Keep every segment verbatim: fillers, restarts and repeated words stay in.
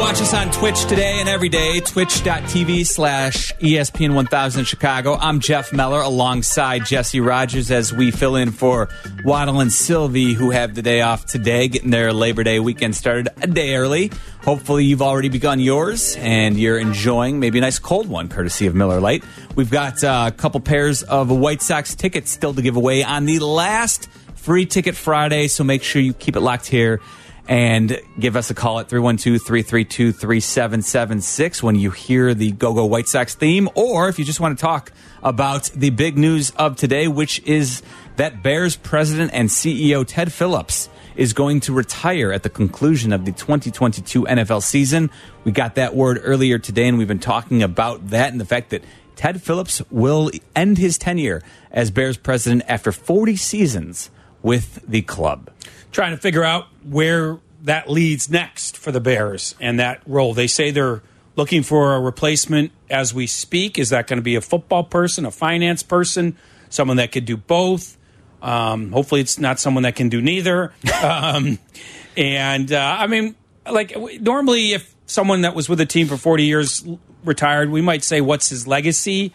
watch us on Twitch today and every day, twitch.tv slash ESPN one thousand Chicago. I'm Jeff Meller alongside Jesse Rogers as we fill in for Waddle and Sylvie, who have the day off today, getting their Labor Day weekend started a day early. Hopefully you've already begun yours and you're enjoying maybe a nice cold one, courtesy of Miller Lite. We've got uh, a couple pairs of White Sox tickets still to give away on the last Free Ticket Friday, so make sure you keep it locked here and give us a call at three one two, three three two, three seven seven six when you hear the Go-Go White Sox theme, or if you just want to talk about the big news of today, which is that Bears president and C E O Ted Phillips is going to retire at the conclusion of the twenty twenty-two N F L season. We got that word earlier today, and we've been talking about that and the fact that Ted Phillips will end his tenure as Bears president after forty seasons with the club. Trying to figure out where that leads next for the Bears and that role. They say they're looking for a replacement as we speak. Is that going to be a football person, a finance person, someone that could do both? Um, hopefully it's not someone that can do neither. um, and, uh, I mean, like, normally if someone that was with a team for forty years retired, we might say, what's his legacy?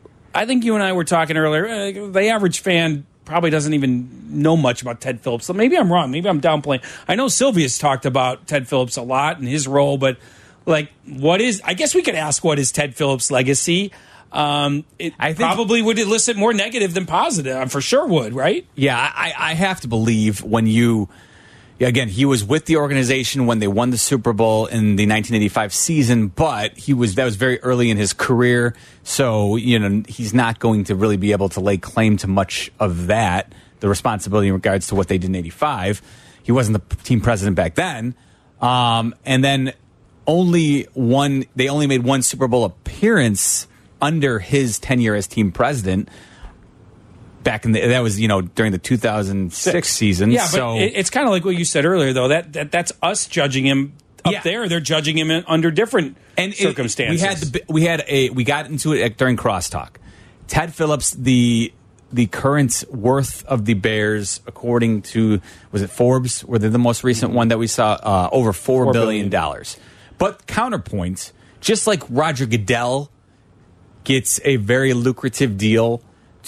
I think you and I were talking earlier. Uh, the average fan probably doesn't even know much about Ted Phillips. So maybe I'm wrong. Maybe I'm downplaying. I know Sylvia's talked about Ted Phillips a lot and his role, but like, what is, I guess we could ask, what is Ted Phillips' legacy? Um, it I think, probably would elicit more negative than positive. I for sure would, right? Yeah, I, I have to believe when you, again, he was with the organization when they won the Super Bowl in the nineteen eighty-five season, but he was that was very early in his career, so you know he's not going to really be able to lay claim to much of that, the responsibility in regards to what they did in eighty-five. He wasn't the team president back then, um, and then only one. They only made one Super Bowl appearance under his tenure as team president. Back in the, that was, you know, during the two thousand six season. Yeah, so, but it, it's kind of like what you said earlier, though. That, that that's us judging him up yeah. there. They're judging him in, under different and circumstances. It, we had the, we had a we got into it during crosstalk. Ted Phillips, the the current worth of the Bears, according to was it Forbes, were they the most recent one that we saw, uh, over four, four billion dollars. But counterpoint, just like Roger Goodell gets a very lucrative deal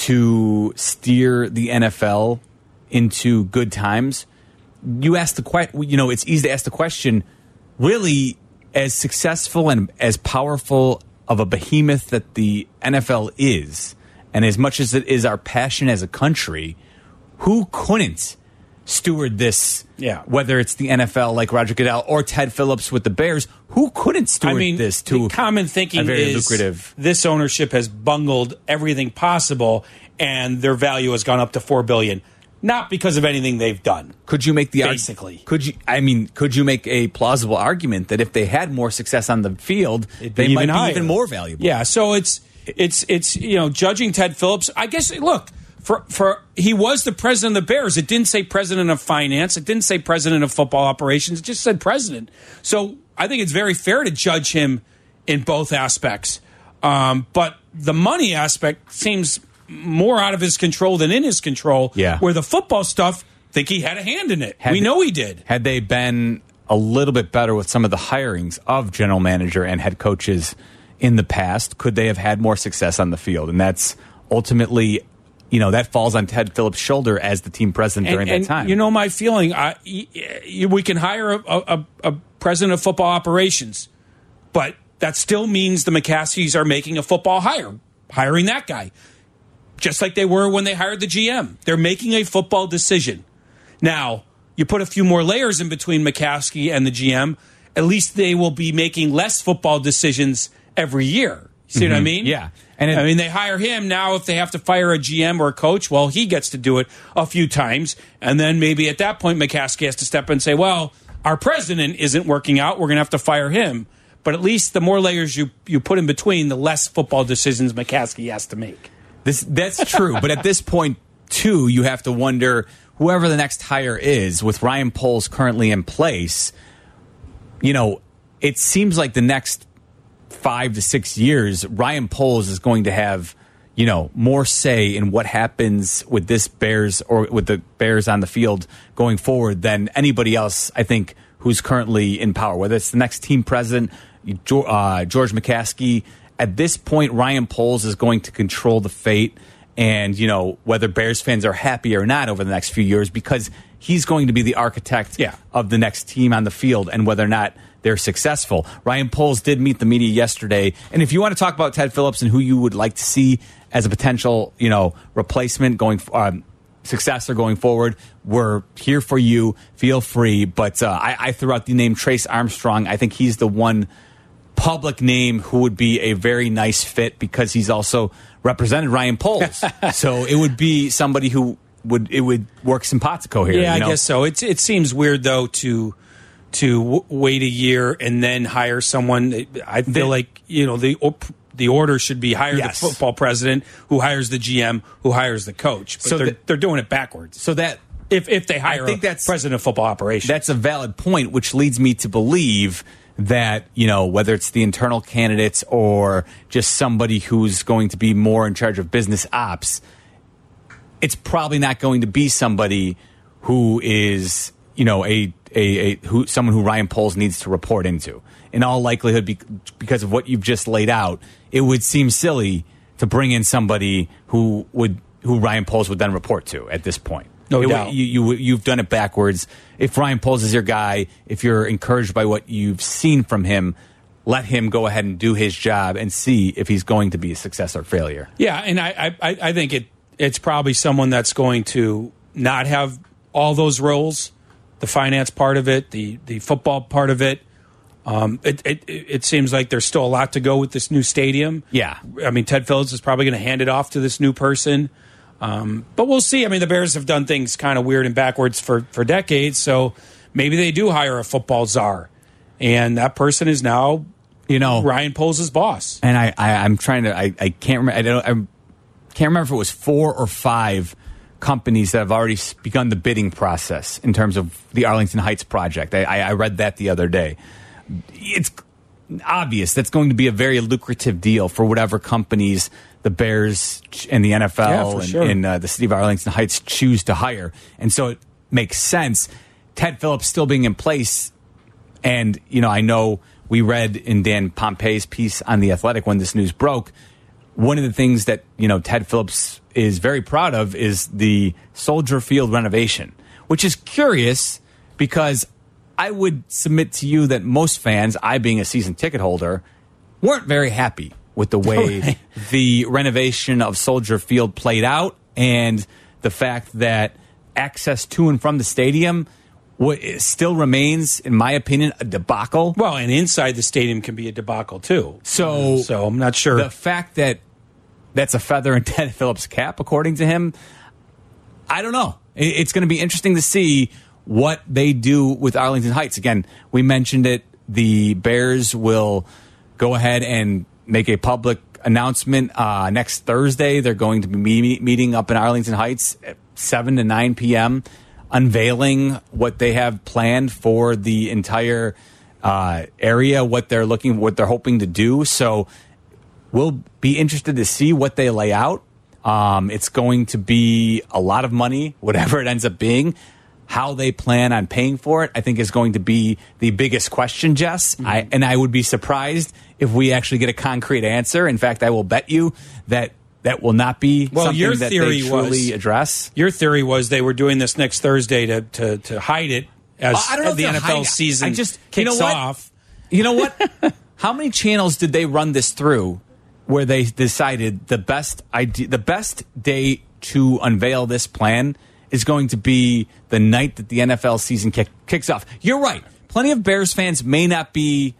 to steer the N F L into good times, you ask the question. You know, it's easy to ask the question. Really, as successful and as powerful of a behemoth that the N F L is, and as much as it is our passion as a country, who couldn't steward this? Yeah. Whether it's the N F L like Roger Goodell or Ted Phillips with the Bears, who couldn't steward I mean, this to the common thinking a very is lucrative? This ownership has bungled everything possible, and their value has gone up to four billion dollars. Not because of anything they've done. Could you make the basically? Arg- could you? I mean, could you make a plausible argument that if they had more success on the field, It'd they be might even be higher. even more valuable? Yeah. So it's it's it's you know judging Ted Phillips. I guess look for for he was the president of the Bears. It didn't say president of finance. It didn't say president of football operations. It just said president. So I think it's very fair to judge him in both aspects. Um, but the money aspect seems more out of his control than in his control. Yeah. Where the football stuff, I think he had a hand in it. Had we they, know he did. Had they been a little bit better with some of the hirings of general manager and head coaches in the past, could they have had more success on the field? And that's ultimately, you know, that falls on Ted Phillips' shoulder as the team president and, during and that time. You know my feeling, I, we can hire a, a, a president of football operations, but that still means the McCaskies are making a football hire, hiring that guy. Just like they were when they hired the G M. They're making a football decision. Now, you put a few more layers in between McCaskey and the G M, at least they will be making less football decisions every year. See mm-hmm. what I mean? Yeah. And it, I mean, they hire him. Now, if they have to fire a G M or a coach, well, he gets to do it a few times. And then maybe at that point, McCaskey has to step in and say, well, our president isn't working out. We're going to have to fire him. But at least the more layers you, you put in between, the less football decisions McCaskey has to make. This That's true. But at this point, too, you have to wonder, whoever the next hire is, with Ryan Poles currently in place, you know, it seems like the next five to six years, Ryan Poles is going to have, you know, more say in what happens with this Bears or with the Bears on the field going forward than anybody else, I think, who's currently in power, whether it's the next team president, uh, George McCaskey. At this point, Ryan Poles is going to control the fate and, you know, whether Bears fans are happy or not over the next few years, because he's going to be the architect yeah. of the next team on the field and whether or not they're successful. Ryan Poles did meet the media yesterday. And if you want to talk about Ted Phillips and who you would like to see as a potential, you know, replacement going um, successor going forward, we're here for you. Feel free. But uh, I, I threw out the name Trace Armstrong. I think he's the one public name who would be a very nice fit because he's also represented Ryan Poles. So it would be somebody who would it would work simpatico here. Yeah, you know? I guess so. It it seems weird though to to w- wait a year and then hire someone. I feel They, like you know the the order should be hire yes. the football president, who hires the G M, who hires the coach. But So they're, the, they're doing it backwards. So that if if they hire I think a that's, president of football operations, that's a valid point, which leads me to believe that, you know, whether it's the internal candidates or just somebody who's going to be more in charge of business ops, it's probably not going to be somebody who is, you know, a a, a who someone who Ryan Poles needs to report into. In all likelihood, be, because of what you've just laid out, it would seem silly to bring in somebody who would who Ryan Poles would then report to at this point. No it, doubt. You, you, you've done it backwards. If Ryan Poles is your guy, if you're encouraged by what you've seen from him, let him go ahead and do his job and see if he's going to be a success or failure. Yeah, and I I, I think it it's probably someone that's going to not have all those roles, the finance part of it, the the football part of it. Um, it, it it seems like there's still a lot to go with this new stadium. Yeah. I mean, Ted Phillips is probably going to hand it off to this new person. Um, but we'll see. I mean, the Bears have done things kind of weird and backwards for, for decades, so maybe they do hire a football czar, and that person is now, you know, Ryan Poles' boss. And I, I I'm trying to I, I can't remember I don't I can't remember if it was four or five companies that have already begun the bidding process in terms of the Arlington Heights project. I, I read that the other day. It's obvious that's going to be a very lucrative deal for whatever companies the Bears and the N F L yeah, and, sure. and uh, the city of Arlington Heights choose to hire. And so it makes sense. Ted Phillips still being in place. And, you know, I know we read in Dan Pompei's piece on The Athletic when this news broke, one of the things that, you know, Ted Phillips is very proud of is the Soldier Field renovation, which is curious because I would submit to you that most fans, I being a season ticket holder, weren't very happy with the way right. the renovation of Soldier Field played out and the fact that access to and from the stadium what still remains, in my opinion, a debacle. Well, and inside the stadium can be a debacle too. So, so I'm not sure. The fact that that's a feather in Ted Phillips' cap, according to him, I don't know. It's going to be interesting to see what they do with Arlington Heights. Again, we mentioned it. The Bears will go ahead and make a public announcement uh, next Thursday. They're going to be meet- meeting up in Arlington Heights at seven to nine p.m., unveiling what they have planned for the entire uh, area, what they're looking, what they're hoping to do. So we'll be interested to see what they lay out. Um, it's going to be a lot of money, whatever it ends up being. How they plan on paying for it, I think, is going to be the biggest question, Jess. Mm-hmm. I, and I would be surprised if we actually get a concrete answer. In fact, I will bet you that that will not be well, something your that theory they truly was, address. Your theory was they were doing this next Thursday to to, to hide it as uh, I don't know the if N F L hiding. season I just, kicks you know what? off. You know what? How many channels did they run this through where they decided the best idea, the best day to unveil this plan is going to be the night that the N F L season kick, kicks off? You're right. Plenty of Bears fans may not be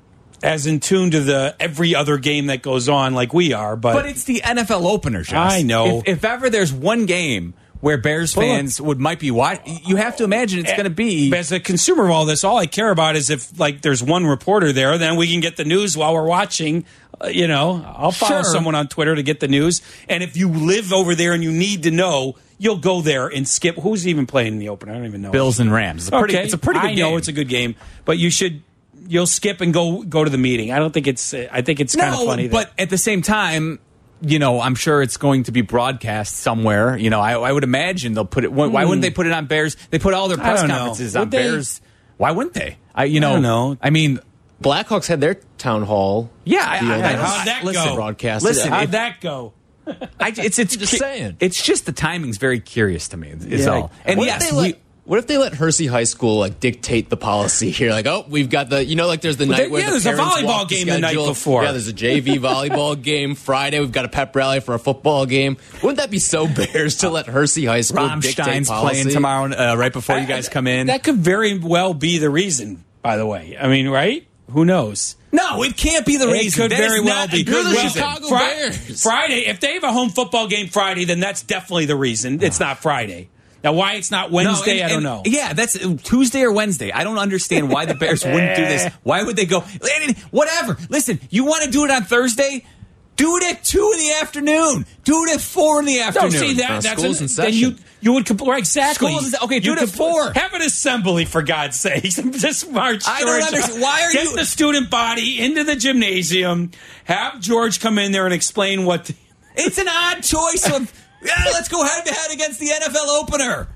as in tune to the every other game that goes on like we are, but but it's the N F L opener, Jess. I know. If, if ever there's one game where Bears well, fans would might be watching, you have to imagine it's going to be. As a consumer of all this, all I care about is if like there's one reporter there, then we can get the news while we're watching. Uh, you know, I'll follow Sure. someone on Twitter to get the news. And if you live over there and you need to know, you'll go there and skip. Who's even playing in the opener? I don't even know. Bills and Rams. It's a pretty, okay, it's a pretty good I game. know it's a good game, but you should. You'll skip and go go to the meeting. I don't think it's. I think it's kind of no, funny. But that, at the same time, you know, I'm sure it's going to be broadcast somewhere. You know, I, I would imagine they'll put it. Why, why wouldn't they put it on Bears? They put all their I press don't know. conferences Would on they? Bears Why wouldn't they? I, you know, I don't know. I mean, Blackhawks had their town hall. Yeah, I, deal I, that I, was how'd that listen, go? broadcasted. Listen, How'd if- that go? I, it's it's Just saying. It's just the timing's very curious to me. Is Yeah. all. And What if yes, they we. let- What if they let Hersey High School like dictate the policy here? Like, oh, we've got the, you know, like there's the night there- where yeah, the there's a parents volleyball walk game the night schedule. before. Yeah, there's a J V volleyball game Friday. We've got a pep rally for a football game. Wouldn't that be so Bears to let Hersey High School dictate Rammstein's policy? playing tomorrow, uh, right before you guys come in. That could very well be the reason, by the way. I mean, right? Who knows? No, it can't be the It reason. could That very is well not be. a good You're the reason. Chicago Fri- Bears. Friday, if they have a home football game Friday, then that's definitely the reason. It's not Friday. Now, why it's not Wednesday, No, and- I don't and- know. Yeah, that's uh, Tuesday or Wednesday. I don't understand why the Bears wouldn't do this. Why would they go? Whatever. Listen, you want to do it on Thursday? Do it at two in the afternoon. Do it at four in the No, afternoon. see that Uh, that's school's an, in then you session. you would compl- right, exactly. School's in- okay, do You it at compl- four. Have an assembly for God's sakes. Just march. I don't George understand. up. Why are Get you- the student body into the gymnasium? Have George come in there and explain what. The, It's an odd choice of, yeah, let's go head to head against the N F L opener.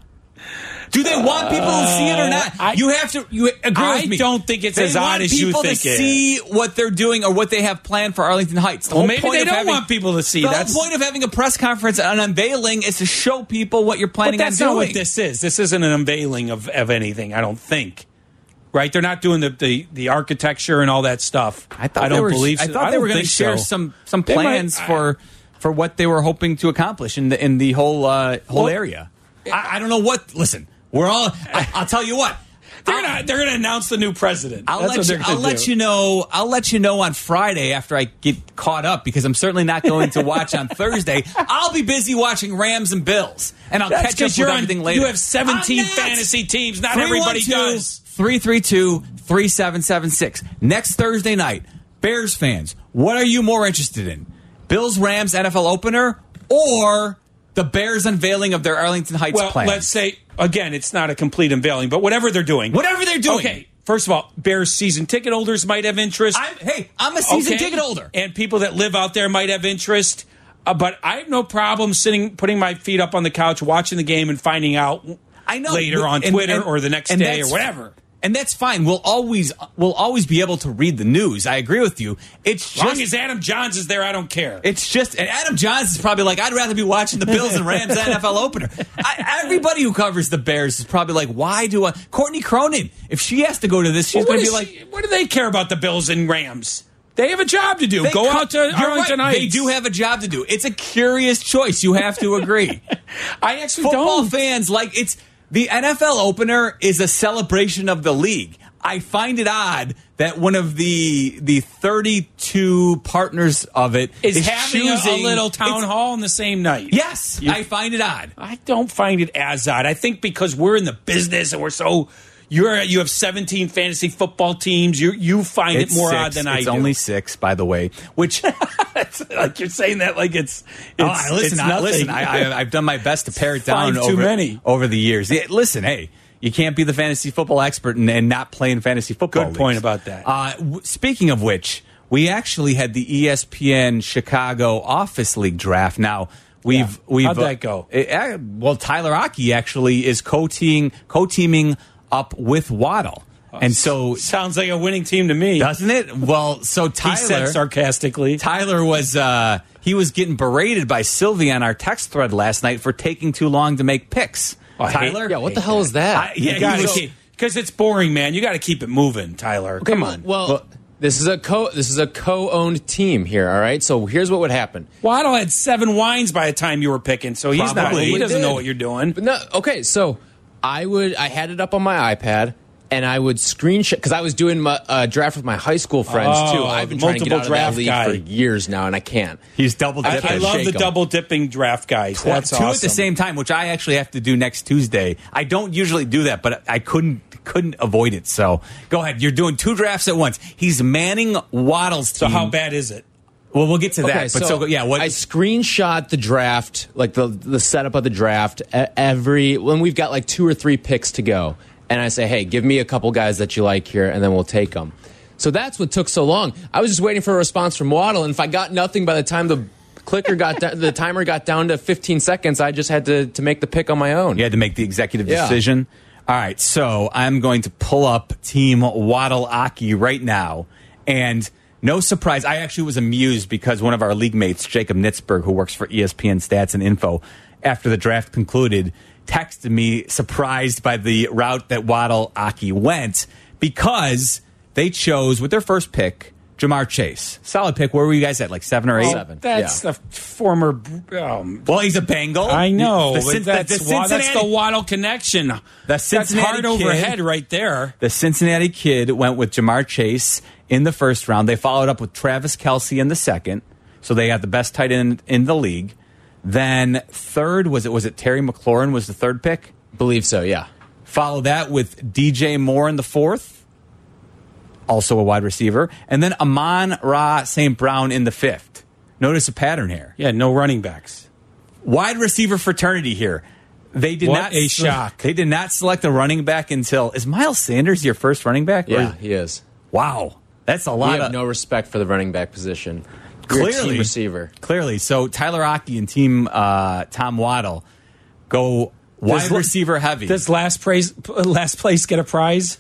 Do they want people to see it or not? I- you have to you agree I with me. don't think it's they as odd want as you people think to it see what they're doing or what they have planned for Arlington Heights. The Well, whole maybe point they of don't having- want people to see. The That's whole point of having a press conference and unveiling is to show people what you're but planning that's on not doing. what this is. This isn't an unveiling of, of anything. I don't think. Right? They're not doing the, the, the architecture and all that stuff. I thought don't they were, believe. I so. thought they don't were going to think share so. some some They might- plans for for what they were hoping to accomplish in the in the whole uh, whole Well, area. I, I don't know what. Listen, we're all. I, I'll tell you what. They're I'll- gonna they're gonna announce the new president. I'll That's let what you. they're gonna I'll let do. you know. I'll let you know on Friday after I get caught up because I'm certainly not going to watch on Thursday. I'll be busy watching Rams and Bills, and I'll That's catch up because with you're on. everything later. You have seventeen I'm not. fantasy teams. Not three everybody one two, does. three three two, three seven seven six Next Thursday night, Bears fans, what are you more interested in? Bills Rams N F L opener or the Bears unveiling of their Arlington Heights Well, plan? let's say again, it's not a complete unveiling, but whatever they're doing, Whatever they're doing. Okay, first of all, Bears season ticket holders might have interest. I'm, hey, I'm a season Okay? ticket holder. and people that live out there might have interest. Uh, but I have no problem sitting, putting my feet up on the couch, watching the game, and finding out I know later on And- Twitter and- or the next and day or that's- whatever. And that's fine. We'll always we'll always be able to read the news. I agree with you. It's As long just as Adam Johns is there, I don't care. it's just and Adam Johns is probably like, I'd rather be watching the Bills and Rams N F L opener. I, everybody who covers the Bears is probably like, why do I Courtney Cronin, if she has to go to this, she's Well, what gonna be is like she- what do they care about the Bills and Rams? They have a job to do. they Go co- out to You're Arlington right. Heights. They do have a job to do. It's a curious choice. You have to agree. I actually Football don't. fans like it's the N F L opener is a celebration of the league. I find it odd that one of the the thirty-two partners of it Is, is having a, a choosing- little town it's- hall on the same night. Yes, You- I find it odd. I don't find it as odd. I think because we're in the business and we're so you're you have seventeen fantasy football teams. You you find It's it more six. odd than I It's do. only six, by the way. Which It's like you're saying that like it's. it's oh, I- listen, it's I, nothing. listen. I, I, I've done my best to pare it down Five too over many. over the years. Yeah, listen, hey. You can't be the fantasy football expert and, and not play in fantasy football. Good point leagues. about that. Uh, w- speaking of which, we actually had the E S P N Chicago Office League draft. Now we've Yeah. we've How'd that go? uh, uh, well, Tyler Aki actually is co-teaming co-teaming up with Waddle, and so Sounds like a winning team to me. doesn't it? Well, so He Tyler said sarcastically. Tyler was uh, he was getting berated by Sylvie on our text thread last night for taking too long to make picks. I hate- Tyler, Yeah, what the hell is that? I- yeah, You gotta he was- keep- Because it's boring, man. You got to keep it moving, Tyler. Okay, Come well- on. Well, Well- this is a co this is a co-owned team here. All right, so here's what would happen. Waddle had seven wines by the time you were picking, so he's not. Probably. He We doesn't did. know what you're doing. But no, okay, so I would I had it up on my iPad and I would screenshot because I was doing my uh, draft with my high school friends Oh, too. I've been the trying to get multiple out of draft that league guy. for years now, and I can't. He's double I, dipping. I love shake the 'em. double dipping draft guys. That's two awesome. at the same time, which I actually have to do next Tuesday. I don't usually do that, but I couldn't couldn't avoid it. So go ahead. You're doing two drafts at once. He's manning Waddle's So team. how bad is it? Well, we'll get to Okay, that. But so, yeah, what? I screenshot the draft, like the the setup of the draft e- every when we've got like two or three picks to go, and I say, hey, give me a couple guys that you like here, and then we'll take them. So that's what took so long. I was just waiting for a response from Waddle, and if I got nothing by the time the clicker got da- the timer got down to fifteen seconds, I just had to to make the pick on my own. you had to make the executive Yeah. decision. All right, so I'm going to pull up Team Waddle-Aki right now, and no surprise, I actually was amused because one of our league mates, Jacob Nitzberg, who works for E S P N Stats and Info, after the draft concluded, texted me surprised by the route that Waddle-Aki went because they chose, with their first pick, Jamar Chase. Solid pick. Where were you guys at, like seven or eight? Seven. That's yeah. the former... Um, well, he's a Bengal. I know. The, but the, that's, the Wa- that's Cincinnati- the Waddle connection. The That's Cincinnati hard kid- overhead right there. The Cincinnati kid went with Jamar Chase in the first round. They followed up with Travis Kelce in the second, so they got the best tight end in the league. Then third, was it was it Terry McLaurin was the third pick? Believe so, yeah. Follow that with D J Moore in the fourth, also a wide receiver. And then Amon-Ra Saint Brown in the fifth. Notice a pattern here. Yeah, no running backs. Wide receiver fraternity here. They did What not a se- shock. They did not select a running back until is Miles Sanders your first running back? Or- Yeah, he is. Wow. That's a We lot have of no respect for the running back position. You're a Clearly. team receiver. Clearly. So Tyler Aki and team uh, Tom Waddle go wide Does- receiver heavy. Does last place last place get a prize?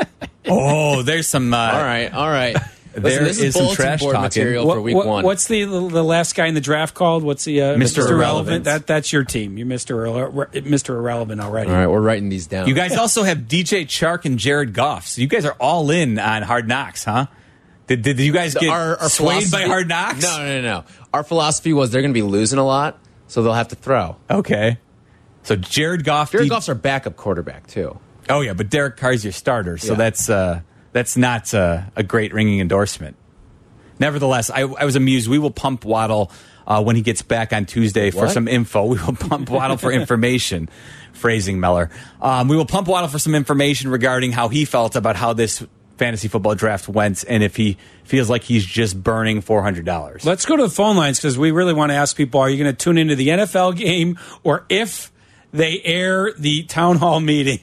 oh, there's some. Uh, All right, all right. There Listen, this is is some bulletin trash board talking. material What- for week what- one. What's the the last guy in the draft called? What's the uh, Mister Irrelevant? Irrelevant. That that's your team. You're Mister Irre- Mister Irrelevant already. All right, we're writing these down. You guys also have D J Chark and Jared Goff. So you guys are all in on Hard Knocks, huh? Did, did you guys get our, our swayed by philosophy- Hard Knocks? No, no, no, no. Our philosophy was they're going to be losing a lot, so they'll have to throw. Okay. So Jared Goff. Jared D- Goff's our backup quarterback too. Oh yeah, but Derek Carr's your starter, so Yeah. that's uh, that's not uh, a great ringing endorsement. Nevertheless, I, I was amused. We will pump Waddle uh, when he gets back on Tuesday for What? some info. We will pump Waddle for information. Phrasing Meller. Um, we will pump Waddle for some information regarding how he felt about how this fantasy football draft went, and if he feels like he's just burning four hundred dollars. Let's go to the phone lines because we really want to ask people: are you going to tune into the N F L game, or if they air the town hall meeting,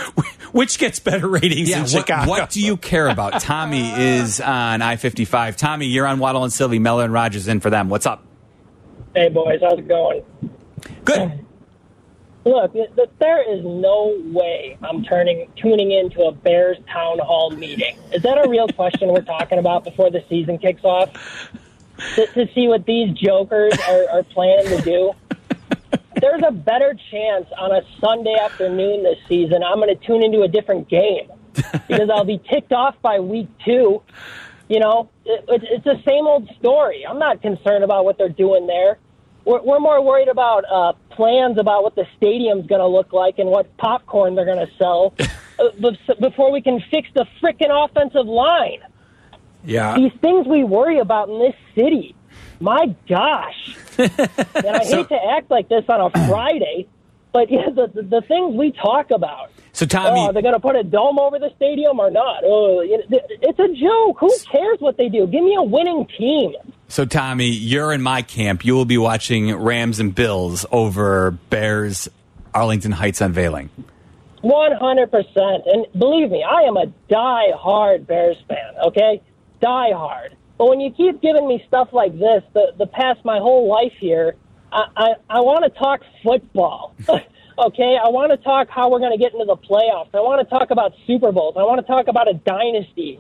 which gets better ratings Yeah, in what, Chicago? what do you care about? Tommy is on I fifty-five. Tommy, you're on Waddle and Sylvie. Meller and Rogers in for them. What's up? Hey, boys, how's it going? Good. Look, th- th- there is no way I'm turning tuning into a Bears town hall meeting. Is that a real question we're talking about before the season kicks off? To, to see what these jokers are, are planning to do? There's a better chance on a Sunday afternoon this season I'm going to tune into a different game because I'll be ticked off by week two. You know, it, it, it's the same old story. I'm not concerned about what they're doing there. We're, we're more worried about uh, plans about what the stadium's going to look like and what popcorn they're going to sell uh, before we can fix the frickin' offensive line. Yeah. These things we worry about in this city. My gosh. And I hate to act like this on a Friday, but yeah, the, the, the things we talk about. So, Tommy, Oh, are they going to put a dome over the stadium or not? Oh, it's a joke. Who cares what they do? Give me a winning team. So, Tommy, you're in my camp. You will be watching Rams and Bills over Bears Arlington Heights unveiling. one hundred percent. And believe me, I am a die-hard Bears fan, okay? Die-hard. But when you keep giving me stuff like this, the, the past my whole life here, I, I, I want to talk football, okay? I want to talk how we're going to get into the playoffs. I want to talk about Super Bowls. I want to talk about a dynasty.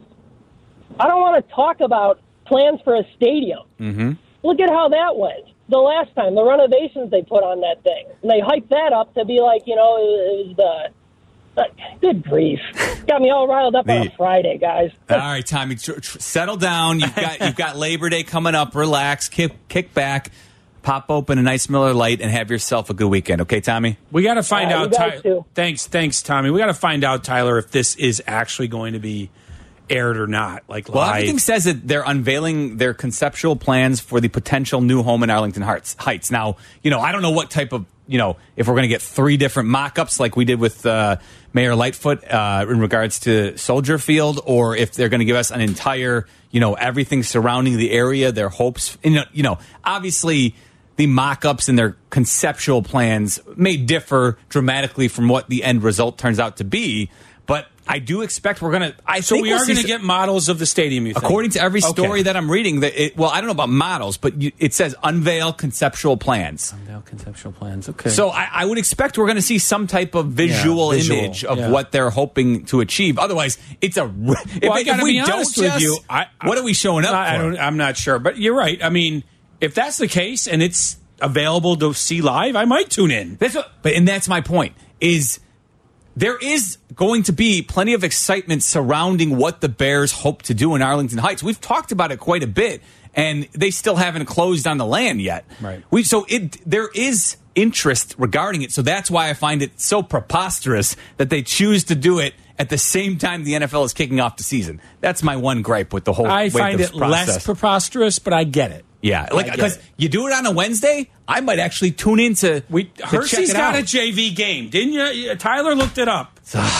I don't want to talk about plans for a stadium. Mm-hmm. Look at how that went the last time, the renovations they put on that thing. And they hyped that up to be like, you know, it was the... Uh, good grief. Got me all riled up on The- a Friday, guys. All right, Tommy, tr- tr- settle down. You've got you've got Labor Day coming up. Relax, kick kick back, pop open a nice Miller Lite, and have yourself a good weekend. Okay, Tommy? We got to find All right, out. you guys Ty- too. Thanks, thanks, Tommy. We got to find out, Tyler, if this is actually going to be aired or not. Like Well, live. everything says that they're unveiling their conceptual plans for the potential new home in Arlington Heights. Heights. Now, you know, I don't know what type of, you know, if we're going to get three different mock-ups like we did with uh, Mayor Lightfoot uh, in regards to Soldier Field, or if they're going to give us an entire, you know, everything surrounding the area, their hopes. You know, you know, obviously the mock-ups and their conceptual plans may differ dramatically from what the end result turns out to be. But I do expect we're going to. I So think we we'll are see going to some- get models of the stadium, you think? According to every story Okay. that I'm reading, that it, well, I don't know about models, but you, it says unveil conceptual plans. Unveil conceptual plans. Okay. So I, I would expect we're going to see some type of visual, Yeah, visual, image of yeah. what they're hoping to achieve. Otherwise, it's a. If, Well, I if gotta we be don't, honest with Jess, you. I, I, what are we showing up I, I for? don't, I'm not sure, but you're right. I mean, if that's the case and it's available to see live, I might tune in. That's what, but and that's my point. Is there is going to be plenty of excitement surrounding what the Bears hope to do in Arlington Heights. We've talked about it quite a bit, and they still haven't closed on the land yet. Right. We so it there is interest regarding it. So that's why I find it so preposterous that they choose to do it at the same time the N F L is kicking off the season. That's my one gripe with the whole. I with find this it less process. preposterous, but I get it. Yeah, like I get because it. you do it on a Wednesday, I might actually tune in to. We to check Hershey's it got out. a J V game, didn't you? Tyler looked it up.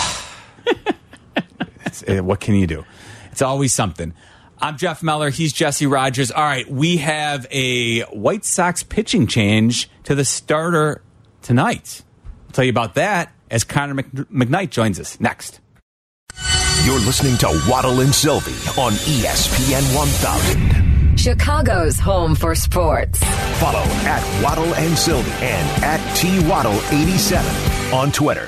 It's, uh, what can you do? It's always something. I'm Jeff Meller. He's Jesse Rogers. All right, we have a White Sox pitching change to the starter tonight. I'll tell you about that as Connor Mc- McKnight joins us next. You're listening to Waddle and Sylvie on E S P N one thousand. Chicago's home for sports. Follow at Waddle and Sylvie and at T Waddle eighty-seven on Twitter.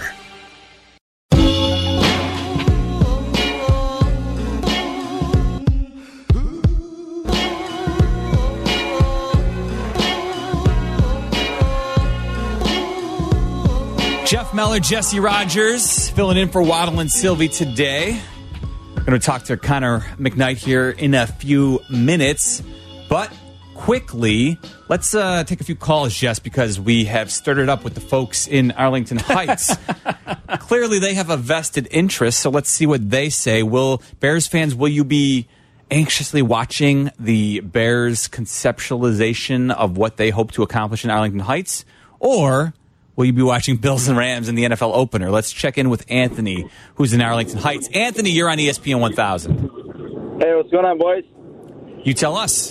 Jeff Meller, Jesse Rogers, filling in for Waddle and Sylvie today. We're going to talk to Connor McKnight here in a few minutes. But quickly, let's uh, take a few calls, Jess, because we have started up with the folks in Arlington Heights. Clearly, they have a vested interest, so let's see what they say. Will Bears fans, will you be anxiously watching the Bears' conceptualization of what they hope to accomplish in Arlington Heights? Or will you be watching Bills and Rams in the N F L opener? Let's check in with Anthony, who's in Arlington Heights. Anthony, you're on E S P N one thousand. Hey, what's going on, boys? You tell us.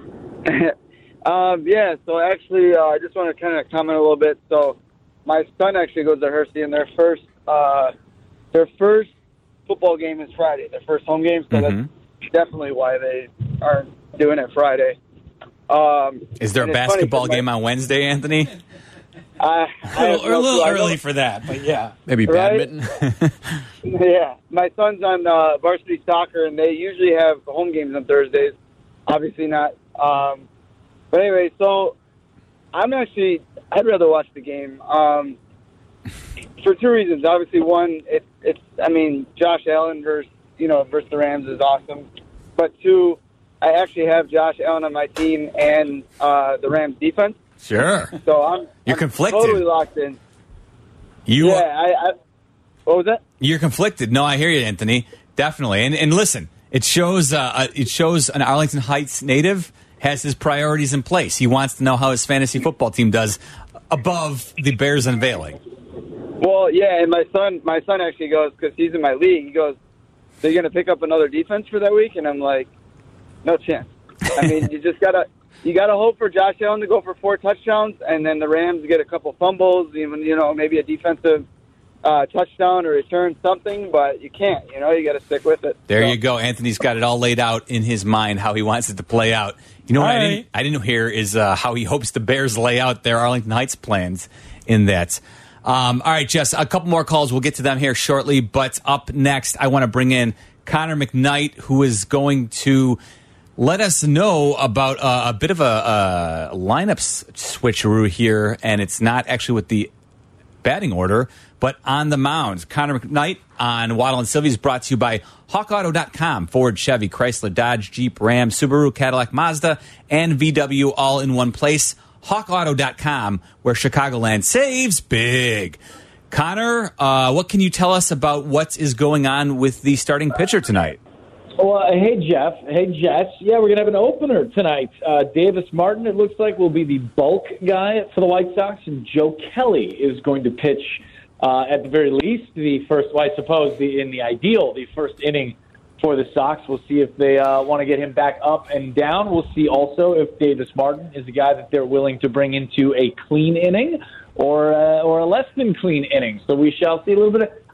um, yeah, so actually, uh, I just want to kind of comment a little bit. So, my son actually goes to Hershey, and their first, uh, their first football game is Friday. Their first home game, so Mm-hmm. that's definitely why they aren't doing it Friday. Um, Is there a and it's funny basketball 'cause my- game on Wednesday, Anthony? I, I A have little, no a little clue. I know- early for that, but yeah. Maybe Right? badminton. Yeah, my son's on uh, varsity soccer, and they usually have home games on Thursdays. Obviously not. Um, but anyway, so I'm actually I'd rather watch the game um, for two reasons. Obviously, one, it, it's I mean Josh Allen versus you know versus the Rams is awesome, but two, I actually have Josh Allen on my team and uh, the Rams defense, Sure. so I'm You're I'm conflicted. totally locked in. You, Yeah, I, I what was that? You're conflicted. No, I hear you, Anthony. Definitely. And and listen, it shows uh, uh, it shows an Arlington Heights native has his priorities in place. He wants to know how his fantasy football team does above the Bears unveiling. Well, yeah, and my son, my son actually goes because he's in my league. He goes, "So you're going to pick up another defense for that week?" And I'm like, "No chance." I mean, you just gotta, you gotta hope for Josh Allen to go for four touchdowns, and then the Rams get a couple fumbles, even you know maybe a defensive uh, touchdown or return something. But you can't, you know, you got to stick with it. There So- you go. Anthony's got it all laid out in his mind how he wants it to play out. You know what All I didn't right. I didn't hear is uh, how he hopes the Bears lay out their Arlington Heights plans in that. Um, all right, Jess, a couple more calls. We'll get to them here shortly. But up next, I want to bring in Connor McKnight, who is going to let us know about uh, a bit of a, a lineup s- switcheroo here. And it's not actually with the batting order, but on the mound. Connor McKnight on Waddle and Sylvie is brought to you by Hawk Auto dot com. Ford, Chevy, Chrysler, Dodge, Jeep, Ram, Subaru, Cadillac, Mazda, and V W all in one place. Hawk Auto dot com, where Chicagoland saves big. Connor, uh, what can you tell us about what is going on with the starting pitcher tonight? Well, uh, hey, Jeff. Hey, Jess. Yeah, we're going to have an opener tonight. Uh, Davis Martin, it looks like, will be the bulk guy for the White Sox, and Joe Kelly is going to pitch, uh, at the very least, the first, well, I suppose, the, in the ideal, the first inning for the Sox. We'll see if they uh, want to get him back up and down. We'll see also if Davis Martin is the guy that they're willing to bring into a clean inning or uh, or a less than clean inning. So we shall see a little bit of,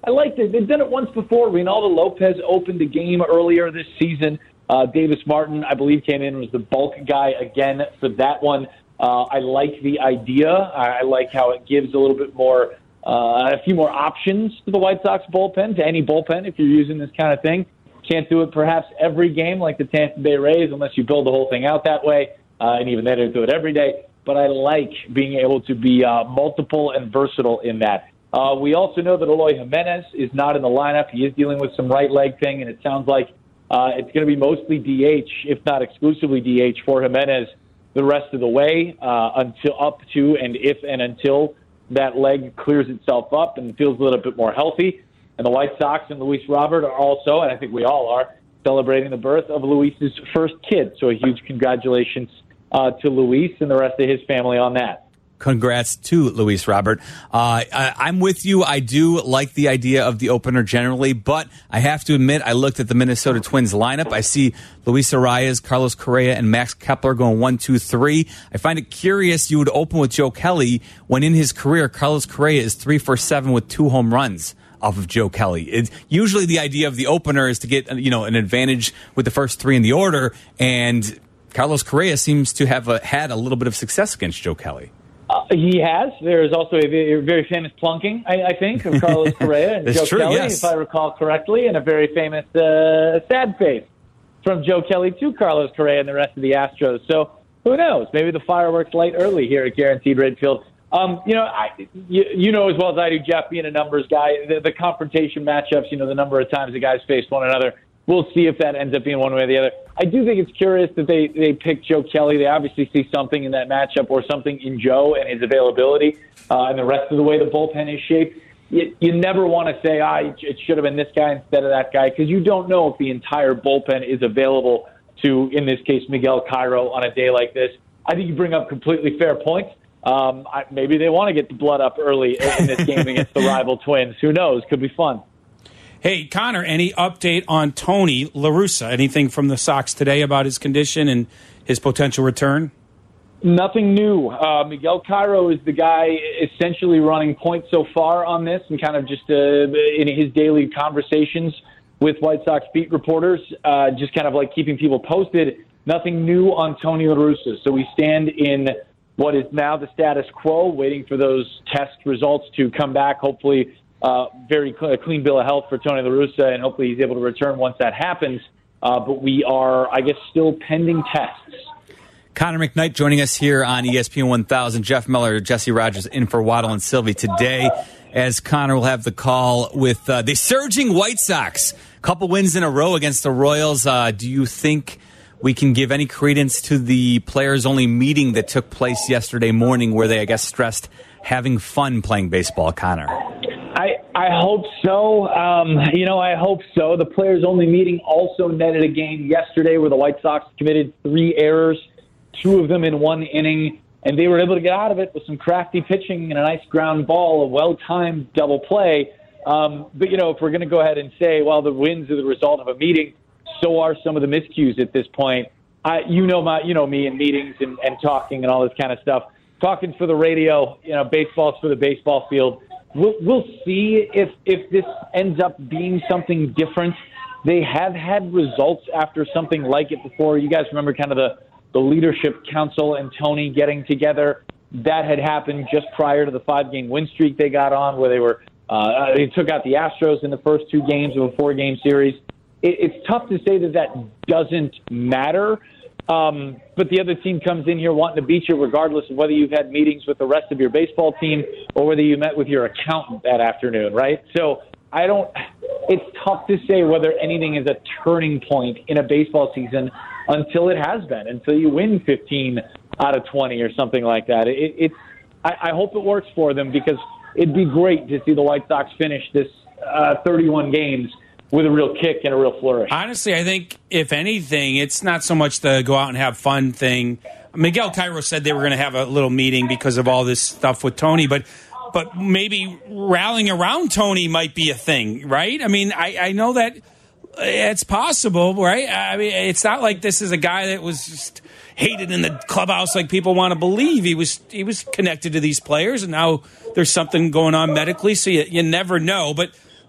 I like it. They've done it once before. Reynaldo Lopez opened a game earlier this season. Uh, Davis Martin, I believe, came in and was the bulk guy again for that one. Uh, I like the idea. I like how it gives a little bit more, uh, a few more options to the White Sox bullpen, to any bullpen if you're using this kind of thing. Can't do it perhaps every game like the Tampa Bay Rays unless you build the whole thing out that way, uh, and even they don't do it every day. But I like being able to be uh, multiple and versatile in that. Uh, we also know that Eloy Jimenez is not in the lineup. He is dealing with some right leg thing, and it sounds like uh, it's going to be mostly D H, if not exclusively D H, for Jimenez the rest of the way uh, until up to and if and until that leg clears itself up and feels a little bit more healthy. And the White Sox and Luis Robert are also, and I think we all are, celebrating the birth of Luis's first kid. So a huge congratulations uh, to Luis and the rest of his family on that. Congrats to Luis Robert. Uh, I, I'm with you. I do like the idea of the opener generally, but I have to admit, I looked at the Minnesota Twins lineup. I see Luis Arias, Carlos Correa, and Max Kepler going one, two, three. I find it curious you would open with Joe Kelly when in his career, Carlos Correa is three for seven with two home runs off of Joe Kelly. It's usually the idea of the opener is to get, you know, an advantage with the first three in the order, and Carlos Correa seems to have a, had a little bit of success against Joe Kelly. Uh, he has. There is also a very, very famous plunking, I, I think, of Carlos Correa and Joe true, Kelly, yes. if I recall correctly, and a very famous uh, sad face from Joe Kelly to Carlos Correa and the rest of the Astros. So who knows? Maybe the fireworks light early here at Guaranteed Rate Field. Um, you know, I, you, you know as well as I do, Jeff, being a numbers guy, the, the confrontation matchups, you know, the number of times the guys face one another, we'll see if that ends up being one way or the other. I do think it's curious that they, they picked Joe Kelly. They obviously see something in that matchup or something in Joe and his availability uh, and the rest of the way the bullpen is shaped. You, you never want to say, ah, it should have been this guy instead of that guy, because you don't know if the entire bullpen is available to, in this case, Miguel Cairo on a day like this. I think you bring up completely fair points. Um, I, maybe they want to get the blood up early in this game against the rival Twins. Who knows? Could be fun. Hey, Connor, any update on Tony La Russa? Anything from the Sox today about his condition and his potential return? Nothing new. Uh, Miguel Cairo is the guy essentially running point so far on this and kind of just uh, in his daily conversations with White Sox beat reporters, uh, just kind of like keeping people posted. Nothing new on Tony La Russa. So we stand in what is now the status quo, waiting for those test results to come back, hopefully uh, very cl- clean bill of health for Tony La Russa, and hopefully he's able to return once that happens. Uh, but we are, I guess, still pending tests. Connor McKnight joining us here on E S P N one thousand. Jeff Miller, Jesse Rogers in for Waddle and Sylvie today, as Connor will have the call with uh, the surging White Sox. Couple wins in a row against the Royals. Uh, do you think we can give any credence to the players-only meeting that took place yesterday morning where they, I guess, stressed having fun playing baseball, Connor? I, I hope so. Um, you know, I hope so. The players-only meeting also netted a game yesterday where the White Sox committed three errors, two of them in one inning, and they were able to get out of it with some crafty pitching and a nice ground ball, a well-timed double play. Um, but, you know, if we're going to go ahead and say, well, the wins are the result of a meeting, so are some of the miscues at this point. I, you know my, you know me in meetings and, and talking and all this kind of stuff. Talking for the radio, you know, baseball's for the baseball field. We'll, we'll see if if this ends up being something different. They have had results after something like it before. You guys remember kind of the, the leadership council and Tony getting together. That had happened just prior to the five-game win streak they got on, where they were uh, they took out the Astros in the first two games of a four-game series. It's tough to say that that doesn't matter, um, but the other team comes in here wanting to beat you regardless of whether you've had meetings with the rest of your baseball team or whether you met with your accountant that afternoon, right? So I don't – it's tough to say whether anything is a turning point in a baseball season until it has been, until you win fifteen out of twenty or something like that. It, it's I, I hope it works for them because it'd be great to see the White Sox finish this uh, thirty-one games with a real kick and a real flourish. Honestly, I think, if anything, it's not so much the go out and have fun thing. Miguel Cairo said they were going to have a little meeting because of all this stuff with Tony, but but maybe rallying around Tony might be a thing, right? I mean, I, I know that it's possible, right? I mean, it's not like this is a guy that was just hated in the clubhouse like people want to believe. He was he was connected to these players, and now there's something going on medically, so you, you never know. But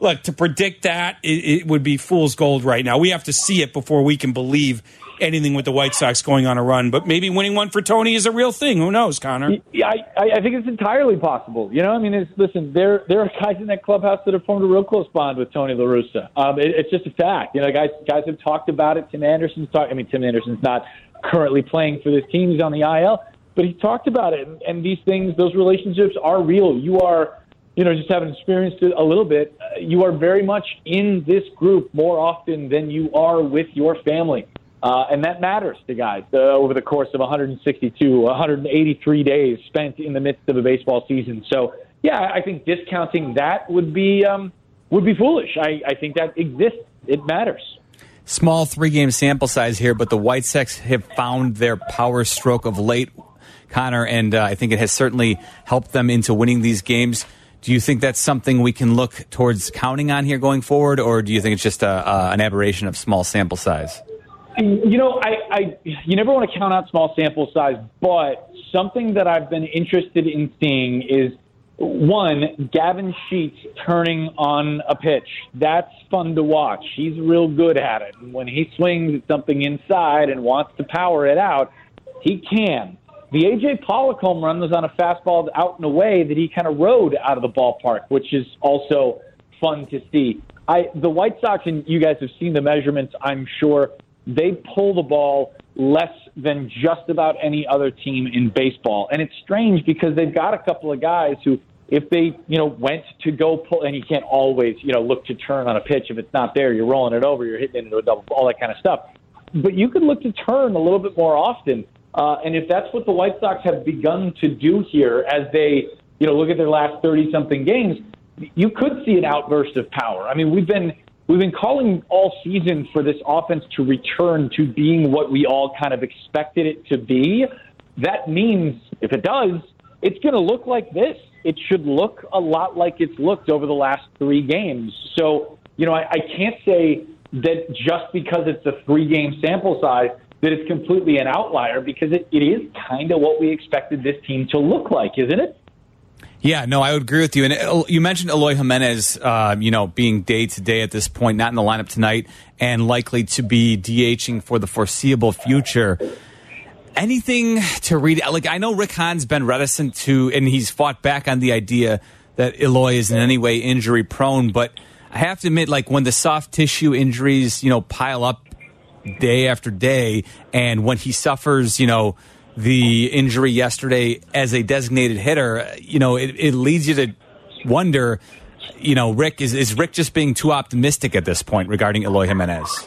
look, to predict that, it, it would be fool's gold right now. We have to see it before we can believe anything with the White Sox going on a run. But maybe winning one for Tony is a real thing. Who knows, Connor? Yeah, I, I think it's entirely possible. You know, I mean, it's, listen, there there are guys in that clubhouse that have formed a real close bond with Tony La Russa. Um, it, it's just a fact. You know, guys guys have talked about it. Tim Anderson's talked. I mean, Tim Anderson's not currently playing for this team. He's on the I L. But he talked about it. And, and these things, those relationships are real. You are, you know, just having experienced it a little bit, uh, you are very much in this group more often than you are with your family. Uh, and that matters to guys uh, over the course of one hundred sixty-two, one hundred eighty-three days spent in the midst of a baseball season. So, yeah, I think discounting that would be um, would be foolish. I, I think that exists. It matters. Small three-game sample size here, but the White Sox have found their power stroke of late, Connor, and uh, I think it has certainly helped them into winning these games. Do you think that's something we can look towards counting on here going forward, or do you think it's just a, uh, an aberration of small sample size? You know, I, I you never want to count out small sample size, but something that I've been interested in seeing is, one, Gavin Sheets turning on a pitch. That's fun to watch. He's real good at it. And when he swings at something inside and wants to power it out, he can. The A J Pollock home run was on a fastball out and away that he kind of rode out of the ballpark, which is also fun to see. I the White Sox, and you guys have seen the measurements, I'm sure, they pull the ball less than just about any other team in baseball. And it's strange because they've got a couple of guys who, if they, you know, went to go pull, and you can't always, you know, look to turn on a pitch. If it's not there, you're rolling it over, you're hitting it into a double, all that kind of stuff. But you could look to turn a little bit more often. Uh, and if that's what the White Sox have begun to do here as they, you know, look at their last thirty-something games, you could see an outburst of power. I mean, we've been we've been calling all season for this offense to return to being what we all kind of expected it to be. That means, if it does, it's going to look like this. It should look a lot like it's looked over the last three games. So, you know, I, I can't say that just because it's a three-game sample size that it's completely an outlier, because it, it is kind of what we expected this team to look like, isn't it? Yeah, no, I would agree with you. And uh, you mentioned Eloy Jimenez, uh, you know, being day-to-day at this point, not in the lineup tonight, and likely to be DHing for the foreseeable future. Anything to read? Like, I know Rick Hahn's been reticent to, and he's fought back on the idea that Eloy is in any way injury-prone, but I have to admit, like, when the soft tissue injuries, you know, pile up day after day, and when he suffers, you know, the injury yesterday as a designated hitter, you know, it, it leads you to wonder, you know, Rick, is, is Rick just being too optimistic at this point regarding Eloy Jimenez?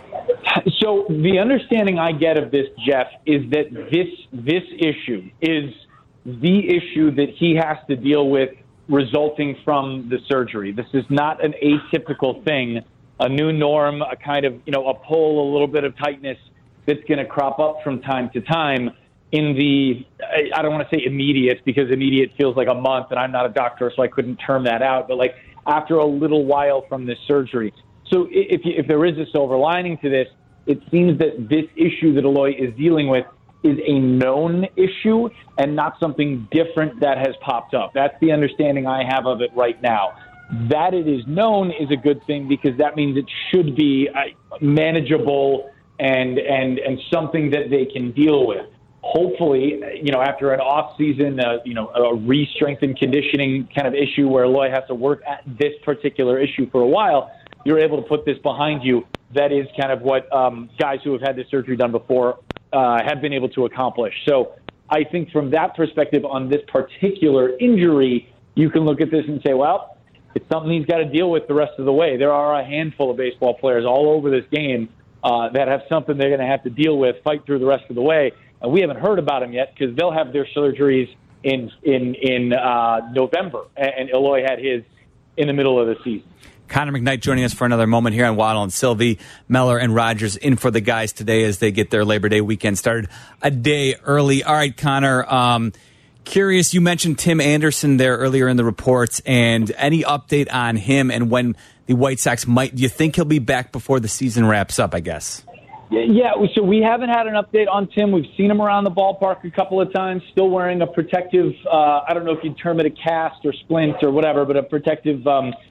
So the understanding I get of this, Jeff, is that this this issue is the issue that he has to deal with resulting from the surgery. This is not an atypical thing, a new norm, a kind of, you know, a pull, a little bit of tightness that's going to crop up from time to time in the, I don't want to say immediate, because immediate feels like a month, and I'm not a doctor, so I couldn't term that out, but like after a little while from this surgery. So if, you, if there is a silver lining to this, it seems that this issue that Eloy is dealing with is a known issue and not something different that has popped up. That's the understanding I have of it right now. That it is known is a good thing, because that means it should be uh, manageable and and and something that they can deal with. Hopefully, you know, after an off-season, uh, you know, a re-strengthened conditioning kind of issue where Eloy has to work at this particular issue for a while, you're able to put this behind you. That is kind of what um, guys who have had this surgery done before uh, have been able to accomplish. So I think from that perspective on this particular injury, you can look at this and say, well, it's something he's got to deal with the rest of the way. There are a handful of baseball players all over this game uh, that have something they're going to have to deal with, fight through the rest of the way. And we haven't heard about them yet, because they'll have their surgeries in in in uh, November, and Eloy had his in the middle of the season. Connor McKnight joining us for another moment here on Waddle and Sylvie. Meller and Rogers in for the guys today as they get their Labor Day weekend started a day early. All right, Connor, um, curious, you mentioned Tim Anderson there earlier in the reports, and any update on him and when the White Sox might, do you think he'll be back before the season wraps up, I guess? Yeah, so we haven't had an update on Tim. We've seen him around the ballpark a couple of times, still wearing a protective, uh, I don't know if you'd term it a cast or splint or whatever, but a protective um,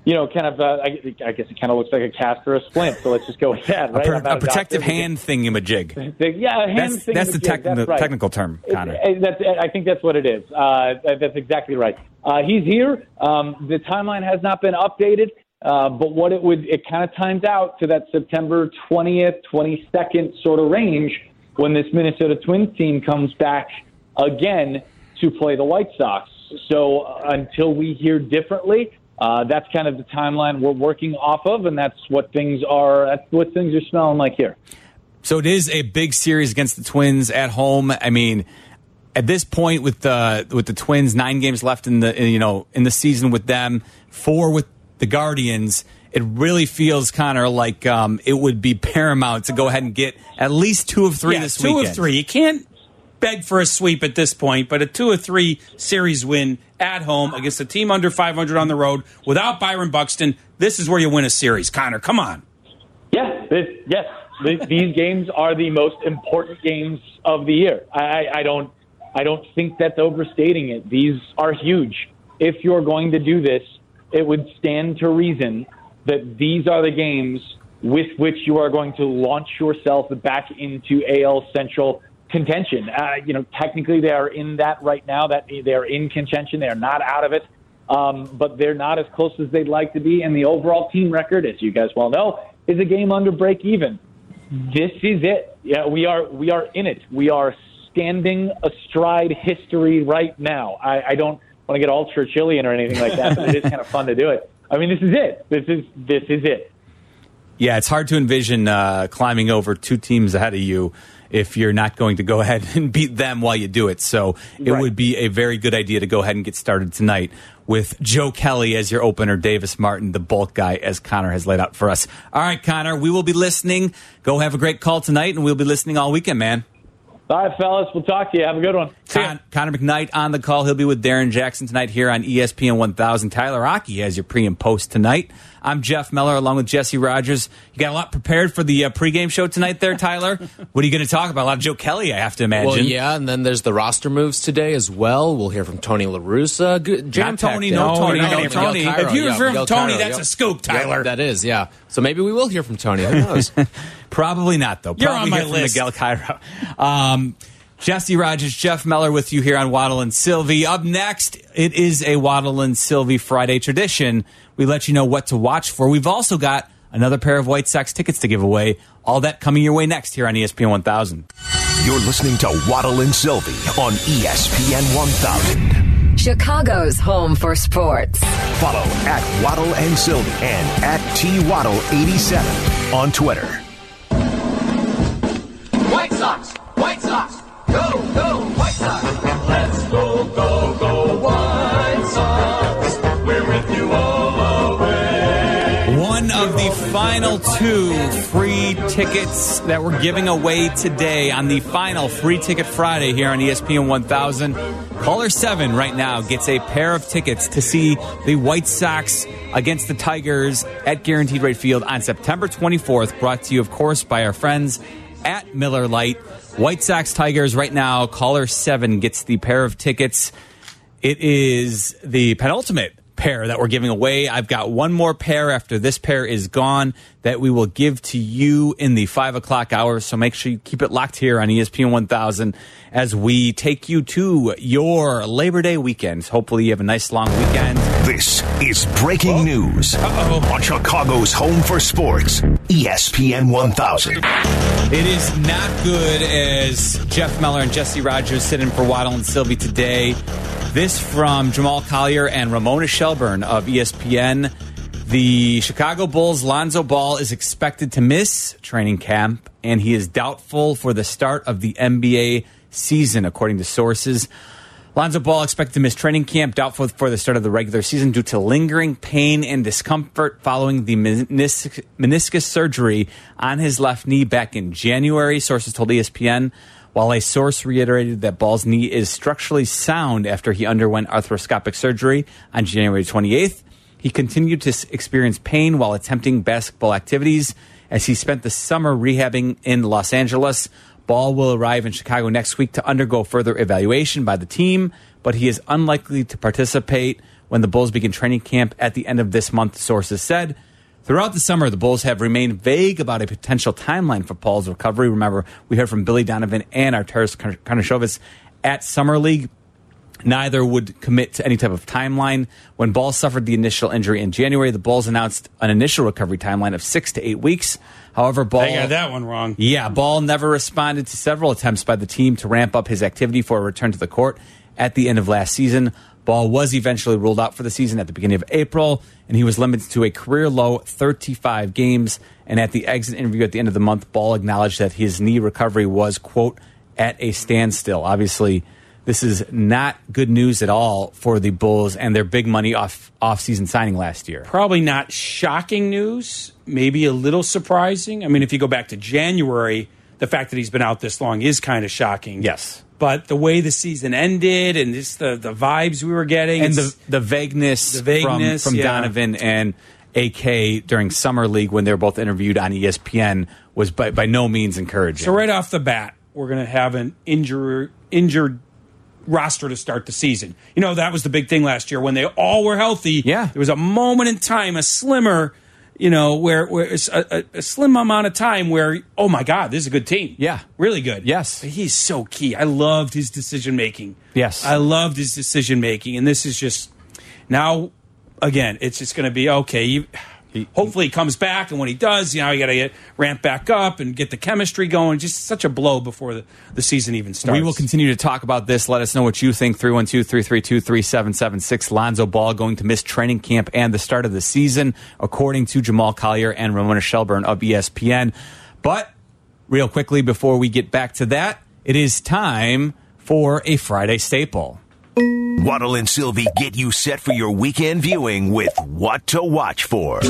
you know, kind of, uh, I, I guess it kind of looks like a cast or a splint. So let's just go with that, right? A, per, a protective doctor, hand thingamajig. Yeah, a hand that's, thingamajig. That's the tec- that's right. technical term, Connor. It, it, that's, I think that's what it is. Uh, that's exactly right. Uh, he's here. Um, the timeline has not been updated, uh, but what it would, it kind of times out to that September twentieth, twenty-second sort of range when this Minnesota Twins team comes back again to play the White Sox. So uh, until we hear differently, uh, that's kind of the timeline we're working off of, and that's what things are. That's what things are smelling like here. So it is a big series against the Twins at home. I mean, at this point with the with the Twins, nine games left in the you know in the season with them, four with the Guardians. It really feels, Connor, like um, it would be paramount to go ahead and get at least two of three yeah, this two weekend. Two of three. You can't beg for a sweep at this point, but a two of three series win at home against a team under five hundred on the road without Byron Buxton, this is where you win a series. Connor, come on. Yeah, this, yes. These games are the most important games of the year. I, I don't, I don't think that's overstating it. These are huge. If you're going to do this, it would stand to reason that these are the games with which you are going to launch yourself back into A L Central contention. Uh, you know, technically they are in that right now. That they are in contention. They are not out of it, um, but they're not as close as they'd like to be. And the overall team record, as you guys well know, is a game under break even. This is it. Yeah, we are we are in it. We are standing astride history right now. I, I don't want to get all Churchillian or anything like that, but it is kind of fun to do it. I mean, this is it. This is this is it. Yeah, it's hard to envision uh, climbing over two teams ahead of you if you're not going to go ahead and beat them while you do it. So it right. would be a very good idea to go ahead and get started tonight with Joe Kelly as your opener, Davis Martin, the bulk guy, as Connor has laid out for us. All right, Connor, we will be listening. Go have a great call tonight, and we'll be listening all weekend, man. All right, fellas. We'll talk to you. Have a good one. Con- Connor McKnight on the call. He'll be with Darren Jackson tonight here on E S P N one thousand. Tyler Aki has your pre and post tonight. I'm Jeff Meller along with Jesse Rogers. You got a lot prepared for the uh, pregame show tonight there, Tyler. What are you going to talk about? A lot of Joe Kelly, I have to imagine. Well, yeah, and then there's the roster moves today as well. We'll hear from Tony La Russa. Good, Not Tony, day. no, No, Tony. we're not No, gonna hear from Tony. Miguel Cairo, If you hear yeah, from Miguel Tony, Cairo, that's yep. a scoop, Tyler. Yep, that is, yeah. So maybe we will hear from Tony. Who knows? Probably not, though. You're Probably on my hear from list. Miguel Cairo. Um, Jesse Rogers, Jeff Meller with you here on Waddle and Sylvie. Up next, it is a Waddle and Sylvie Friday tradition. We let you know what to watch for. We've also got another pair of White Sox tickets to give away. All that coming your way next here on E S P N one thousand. You're listening to Waddle and Sylvie on E S P N one thousand. Chicago's home for sports. Follow at Waddle and Sylvie and at T Waddle eighty-seven on Twitter. White Sox! White Sox! Go, go, White Sox! Let's go, go, go, White Sox! We're with you all the way. One of the final two free tickets that we're giving away today on the final Free Ticket Friday here on E S P N one thousand. Caller seven right now gets a pair of tickets to see the White Sox against the Tigers at Guaranteed Rate Field on September twenty-fourth. Brought to you, of course, by our friends at Miller Lite. White Sox Tigers right now. Caller seven gets the pair of tickets. It is the penultimate pair that we're giving away. I've got one more pair after this pair is gone that we will give to you in the five o'clock hour. So make sure you keep it locked here on E S P N one thousand as we take you to your Labor Day weekends. Hopefully you have a nice long weekend. This is breaking news Uh-oh. on Chicago's home for sports, E S P N one thousand. It is not good as Jeff Meller and Jesse Rogers sit in for Waddle and Sylvie today. This from Jamal Collier and Ramona Shelburne of E S P N. The Chicago Bulls' Lonzo Ball is expected to miss training camp, and he is doubtful for the start of the N B A season, according to sources. Lonzo Ball expected to miss training camp, doubtful for the start of the regular season due to lingering pain and discomfort following the menis- meniscus surgery on his left knee back in January, sources told E S P N, while a source reiterated that Ball's knee is structurally sound after he underwent arthroscopic surgery on January twenty-eighth. He continued to experience pain while attempting basketball activities as he spent the summer rehabbing in Los Angeles. Ball will arrive in Chicago next week to undergo further evaluation by the team, but he is unlikely to participate when the Bulls begin training camp at the end of this month, sources said. Throughout the summer, the Bulls have remained vague about a potential timeline for Paul's recovery. Remember, we heard from Billy Donovan and Arturas Karnisovas at Summer League. Neither would commit to any type of timeline. When Ball suffered the initial injury in January, the Bulls announced an initial recovery timeline of six to eight weeks. However, Ball... I got that one wrong. Yeah, Ball never responded to several attempts by the team to ramp up his activity for a return to the court at the end of last season. Ball was eventually ruled out for the season at the beginning of April, and he was limited to a career-low thirty-five games. And at the exit interview at the end of the month, Ball acknowledged that his knee recovery was, quote, at a standstill. Obviously, this is not good news at all for the Bulls and their big money off off-season signing last year. Probably not shocking news, maybe a little surprising. I mean, if you go back to January, the fact that he's been out this long is kind of shocking. Yes. But the way the season ended and just the, the vibes we were getting. And the, the vagueness, the vagueness from, from yeah. Donovan and A K during Summer League when they were both interviewed on E S P N was by, by no means encouraging. So right off the bat, we're going to have an injured, injured roster to start the season. You know, that was the big thing last year when they all were healthy. Yeah. There was a moment in time, a slimmer, you know, where, where it's a, a, a slim amount of time where, oh my God, this is a good team. Yeah. Really good. Yes. But he's so key. I loved his decision making. Yes. I loved his decision making. And this is just, now, again, it's just going to be, okay, you, he, hopefully he comes back, and when he does, you know, you got to get ramp back up and get the chemistry going. Just such a blow before the, the season even starts. We will continue to talk about this. Let us know what you think. three one two, three three two, three seven seven six. Lonzo Ball going to miss training camp and the start of the season, according to Jamal Collier and Ramona Shelburne of E S P N. But real quickly, before we get back to that, it is time for a Friday staple. Waddle and Sylvie get you set for your weekend viewing with What to Watch For.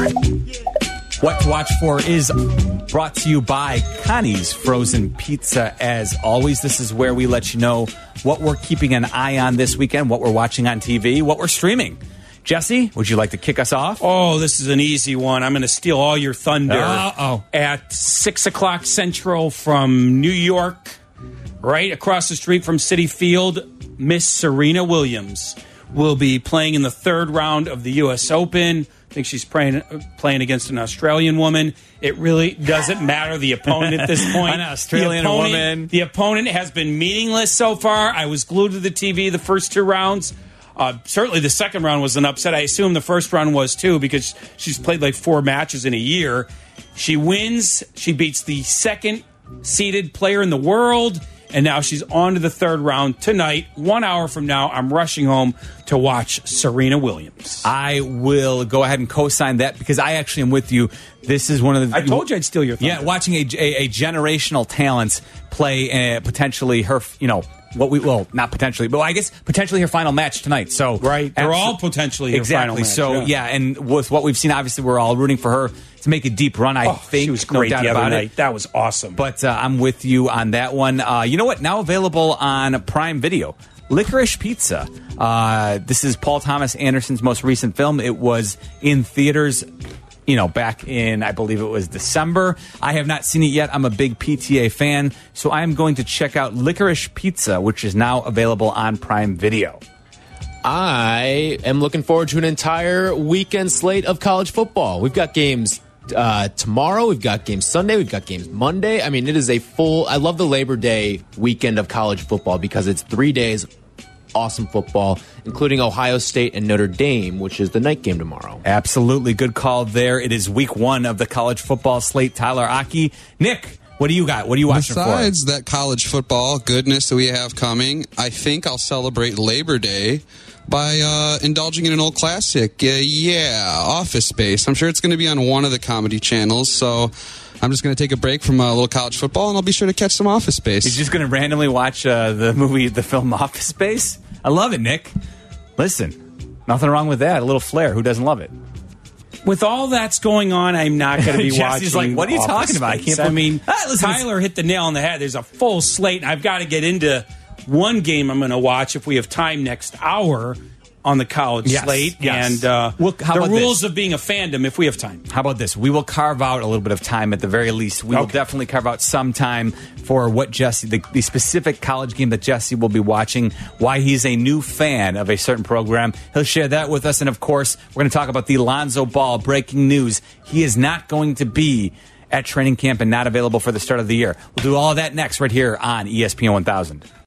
What to Watch For is brought to you by Connie's Frozen Pizza. As always, this is where we let you know what we're keeping an eye on this weekend, what we're watching on T V, what we're streaming. Jesse, would you like to kick us off? Oh, this is an easy one. I'm going to steal all your thunder. Uh-oh. At six o'clock Central from New York, right across the street from Citi Field, Miss Serena Williams will be playing in the third round of the U S Open. I think she's playing, playing against an Australian woman. It really doesn't matter the opponent at this point. An Australian the opponent, woman. The opponent has been meaningless so far. I was glued to the T V the first two rounds. Uh, certainly the second round was an upset. I assume the first round was too, because she's played like four matches in a year. She wins. She beats the second seeded player in the world. And now she's on to the third round tonight. One hour from now, I'm rushing home to watch Serena Williams. I will go ahead and co-sign that because I actually am with you. This is one of the... I told you I'd steal your thunder. Yeah, watching a, a, a generational talent play uh, potentially her, you know, what we... Well, not potentially, but I guess potentially her final match tonight. So Right. They're all potentially her exactly. final match. So, yeah. yeah, and with what we've seen, obviously, we're all rooting for her to make a deep run, I Oh, think. she was great no doubt the other about night. it. That was awesome. But uh, I'm with you on that one. Uh, you know what? Now available on Prime Video. Licorice Pizza. Uh, this is Paul Thomas Anderson's most recent film. It was in theaters, you know, back in, I believe it was December. I have not seen it yet. I'm a big P T A fan, so I'm going to check out Licorice Pizza, which is now available on Prime Video. I am looking forward to an entire weekend slate of college football. We've got games uh, tomorrow. We've got games Sunday. We've got games Monday. I mean, it is a full... I love the Labor Day weekend of college football because it's three days awesome football, including Ohio State and Notre Dame, which is the night game tomorrow. Absolutely. Good call there. It is week one of the college football slate. Tyler Aki. Nick, what do you got? What are you watching for? Besides that college football goodness that we have coming, I think I'll celebrate Labor Day by uh, indulging in an old classic. Uh, yeah, Office Space. I'm sure it's going to be on one of the comedy channels, so I'm just going to take a break from a little college football, and I'll be sure to catch some Office Space. He's just going to randomly watch uh, the movie, the film Office Space? I love it, Nick. Listen, nothing wrong with that. A little flair. Who doesn't love it? With all that's going on, I'm not going to be Jesse's watching. like, what are you Office talking about? I Space. can't I mean, Ah, listen, Tyler hit the nail on the head. There's a full slate, and I've got to get into one game I'm going to watch if we have time next hour. on the college Yes, slate. yes. And uh, Well, how the about rules this? of being a fandom, if we have time. How about this? We will carve out a little bit of time at the very least. We will Okay. definitely carve out some time for what Jesse, the, the specific college game that Jesse will be watching, why he's a new fan of a certain program. He'll share that with us. And of course, we're going to talk about the Lonzo Ball breaking news. He is not going to be at training camp and not available for the start of the year. We'll do all of that next right here on E S P N one thousand.